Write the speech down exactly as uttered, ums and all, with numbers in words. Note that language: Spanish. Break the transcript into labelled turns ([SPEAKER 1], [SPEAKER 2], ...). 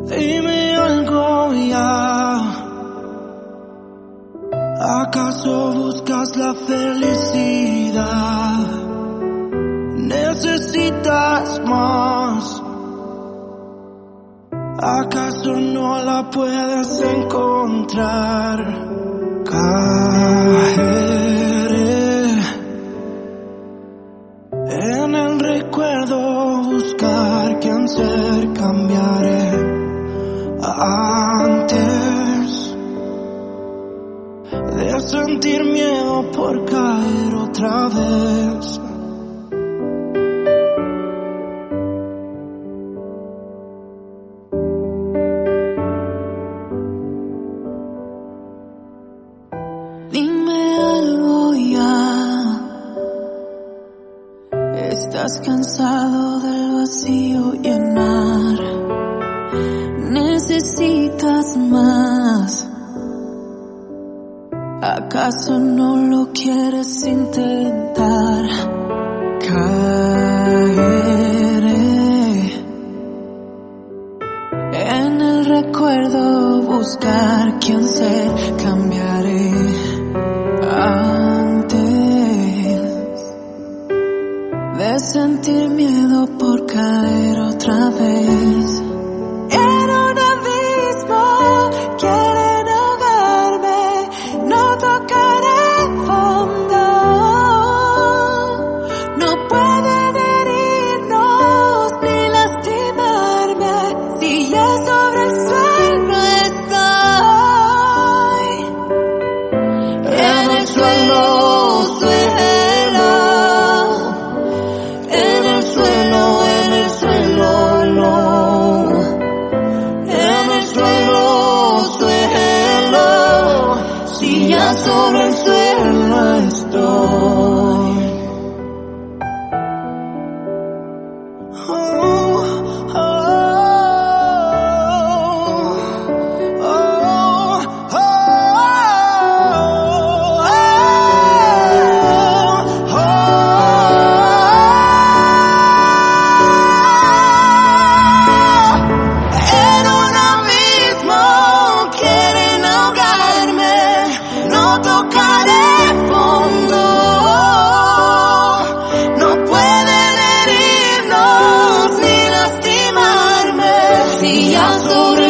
[SPEAKER 1] Dime algo ya. ¿Acaso buscas la felicidad? ¿Necesitas más? ¿Acaso no la puedes encontrar? Caeré en el recuerdo, buscar quién ser, cambiaré antes de sentir miedo por caer otra vez.
[SPEAKER 2] Dime algo ya. Estás cansado del vacío llenar. Necesitas más. ¿Acaso no lo quieres intentar? Caeré en el recuerdo, buscar quién ser, cambiaré antes de sentir miedo por caer otra vez. En un abismo quieren ahogarme, no tocaré fondo. No pueden herirnos ni lastimarme si ya sobre el suelo estoy. En el suelo, suelo, en el suelo, en el suelo, no. En el suelo, suelo, si ya sobre el suelo estoy.
[SPEAKER 1] Oh, oh, oh, oh, oh, oh. En un abismo quieren ahogarme, no tocaré fondo. No pueden herirnos ni lastimarme si ya sobre